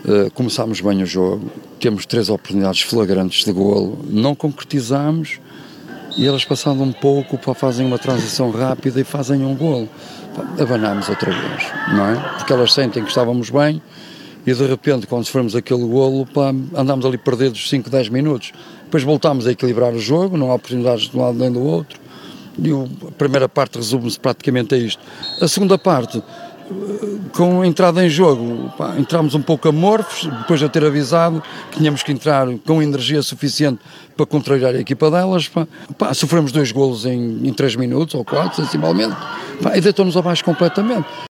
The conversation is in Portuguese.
Começámos bem o jogo, temos 3 oportunidades flagrantes de golo, não concretizámos e elas passando um pouco, fazem uma transição rápida e fazem um golo. Abanámos outra vez, não é? Porque elas sentem que estávamos bem e de repente, quando sofremos aquele golo, andámos ali perdidos 5, 10 minutos. Depois voltámos a equilibrar o jogo, não há oportunidades de um lado nem do outro. E a primeira parte resume-se praticamente a isto. A segunda parte, com a entrada em jogo, entramos um pouco amorfos, depois de eu ter avisado que tínhamos que entrar com energia suficiente para contrariar a equipa delas. Sofremos 2 golos em 3 minutos ou 4, sensivelmente, e deitou-nos abaixo completamente.